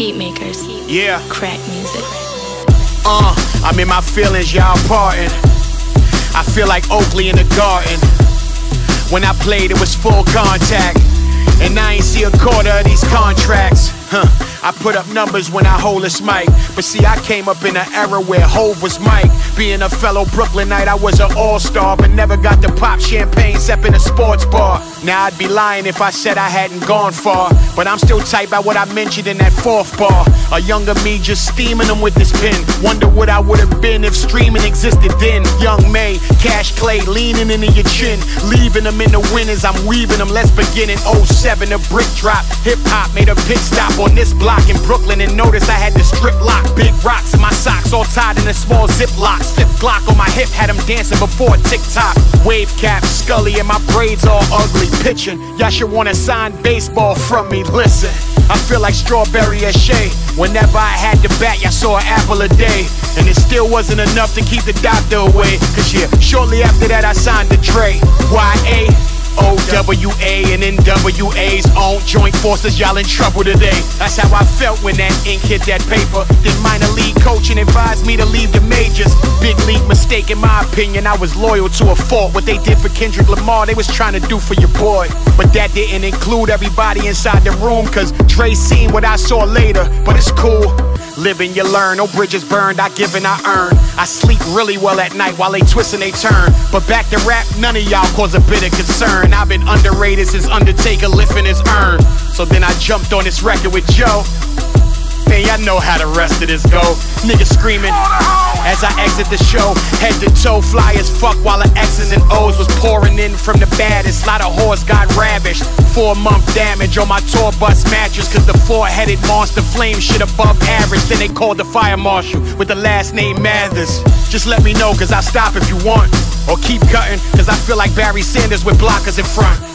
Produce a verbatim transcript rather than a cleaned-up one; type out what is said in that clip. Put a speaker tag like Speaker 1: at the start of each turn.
Speaker 1: Heatmakers.
Speaker 2: Yeah.
Speaker 1: Crack music.
Speaker 2: Uh, I'm in my feelings, y'all pardon. I feel like Oakley in the garden. When I played, it was full contact, and I ain't see a quarter of these contracts. Huh. I put up numbers when I hold this mic, but see, I came up in an era where Hove was Mike. Being a fellow Brooklynite, I was an all-star, but never got to pop champagne except in a sports bar. Now I'd be lying if I said I hadn't gone far, but I'm still tight by what I mentioned in that fourth bar. A younger me just steaming them with this pen. Wonder what I would have been if streaming existed then. Young May, Cash Clay, leaning into your chin, leaving them in the winners, I'm weaving them. Let's begin in oh seven, a brick drop. Hip-hop made a pit stop on this block in Brooklyn, and notice I had the strip lock. Big rocks in my socks, all tied in a small ziplock. Fifth Glock on my hip, had him dancing before TikTok. Wave cap, Scully, and my braids all ugly. Pitching, y'all should wanna sign baseball from me. Listen, I feel like Strawberry Shea. Whenever I had to bat, y'all saw an apple a day, and it still wasn't enough to keep the doctor away. Cause yeah, shortly after that I signed to Dre. Y A O W A and N W A's own joint forces, y'all in trouble today. That's how I felt when that ink hit that paper. Then minor league coaching advised me to leave the majors. Big league mistake in my opinion, I was loyal to a fault. What they did for Kendrick Lamar, they was trying to do for your boy. But that didn't include everybody inside the room, cause Dre seen what I saw later. But it's cool, live and you learn. No bridges burned, I give and I earn. I sleep really well at night while they twist and they turn. But back to rap, none of y'all cause a bit of concern. I've been underrated since Undertaker lifting his urn. So then I jumped on this record with Joe. Man, y'all know how the rest of this go. Niggas screaming as I exit the show, head to toe, fly as fuck while the X's and O's was pouring in from the baddest. Lot of horse got ravished. Four month damage on my tour bus mattress, cause the four-headed monster flame shit above average. Then they called the fire marshal with the last name Mathers. Just let me know, cause I'll stop if you want, or keep cutting, cause I feel like Barry Sanders with blockers in front.